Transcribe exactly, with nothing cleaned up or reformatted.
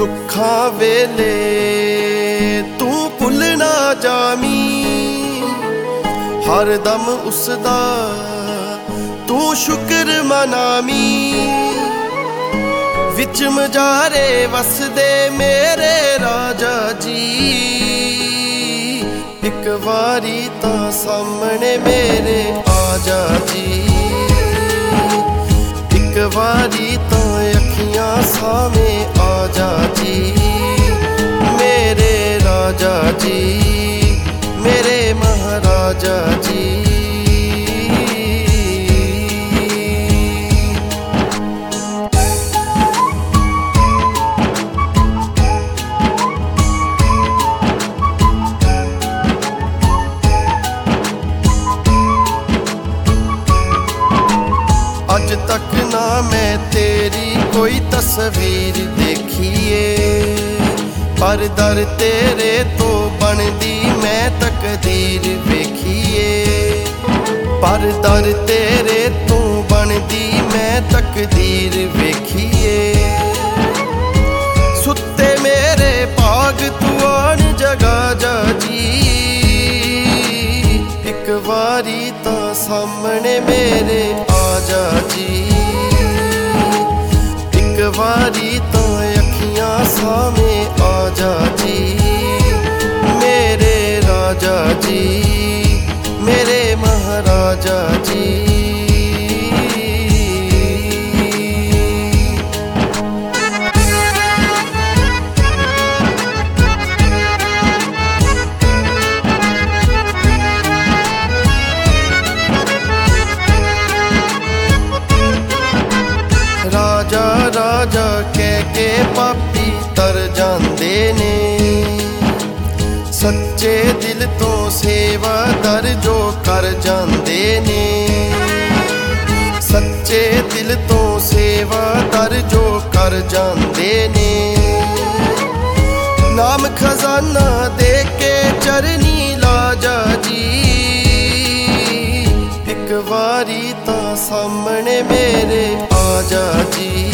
सुखा वेले तू भुल ना जामी, हर दम उसदा तू शुक्र मनामी। विच मजारे वसदे मेरे राजा जी, एक वारी तां सामने मेरे आजा जी। एक वारी तां अखियां सामे आजा जी, मेरे राजा जी, मेरे महाराजा जी। अज तक ना मैं तेरी कोई तस्वीर देखिए, पर दर तेरे तो बनदी मैं तकदीर वेखिए। पर दर तेरे तो बनदी मैं तकदीर वेखिए। सुत्ते मेरे भाग तू आन जगा जा जी, एक वारी तां सामने मेरे आजा जी। एक वारी तां अखियां सामे आजा जी, मेरे राजा जी, मेरे महाराजा जी। राजा राजा कह के पापी तर जांदे ने, सच्चे दिल तो सेवादार जो कर जांदे ने। सच्चे दिल तो सेवादार जो कर जांदे ने। नाम खजाना दे के चरनी लाजा जी, एक वारी तां सामने मेरे आजा जी।